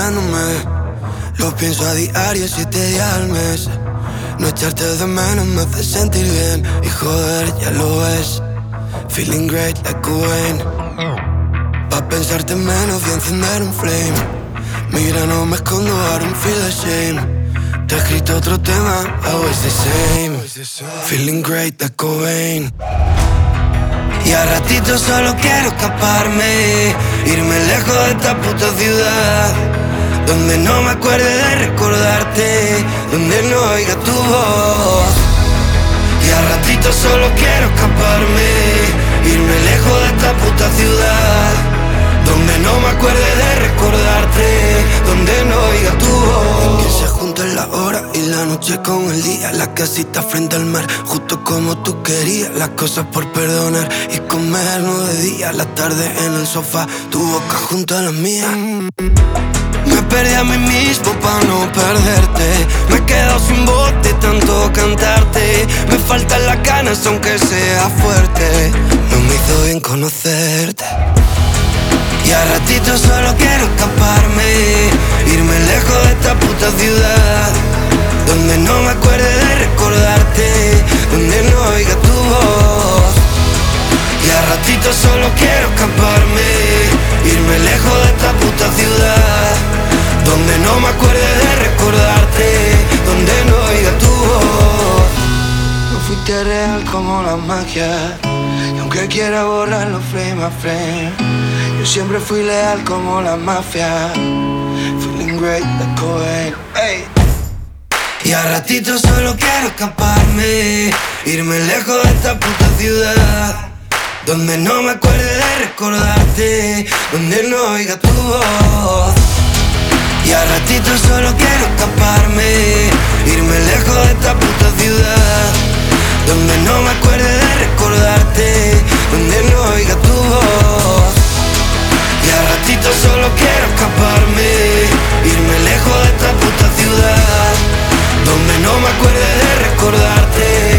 queriéndome. Lo pienso a diario, 7 días al mes. No echarte de menos me hace sentir bien. Y joder, ya lo ves. Feeling great like Wayne. Pa' pensarte menos y encender un flame. Mira, no me escondo, I don't feel ashamed. Te he escrito otro tema, always the same. Feeling great like Wayne. Y a ratito solo quiero escaparme, irme lejos de esta puta ciudad, donde no me acuerde de recordarte, donde no oiga tu voz. Y a ratito solo quiero escaparme, irme lejos de esta puta ciudad, donde no me acuerde de recordarte, donde no oiga tu voz. Que se junten la hora y la noche con el día, la casita frente al mar, justo como tú querías, las cosas por perdonar y comernos de día, la tarde en el sofá, tu boca junto a la mía. Me perdí a mí mismo pa' no perderte, me he quedado sin voz de tanto cantarte, me faltan las ganas aunque sea fuerte, no me hizo bien conocerte. Y a ratito solo quiero escaparme, irme lejos de esta puta ciudad, donde no me acuerde de recordarte, donde no oiga tu voz. Y a ratito solo quiero escaparme, irme lejos de esta puta ciudad, donde no me acuerde de recordarte, donde no oiga tu voz. No fuiste real como la magia, y aunque quiera borrarlo frame a frame, yo siempre fui leal como la mafia. Feeling great like Cobain, hey. Y a ratito solo quiero escaparme, irme lejos de esta puta ciudad, donde no me acuerde de recordarte, donde no oiga tu voz. Y a ratito solo quiero escaparme, irme lejos de esta puta ciudad, donde no me acuerde de recordarte, donde no oiga tu voz. Y a ratito solo quiero escaparme, irme lejos de esta puta ciudad, donde no me acuerde de recordarte,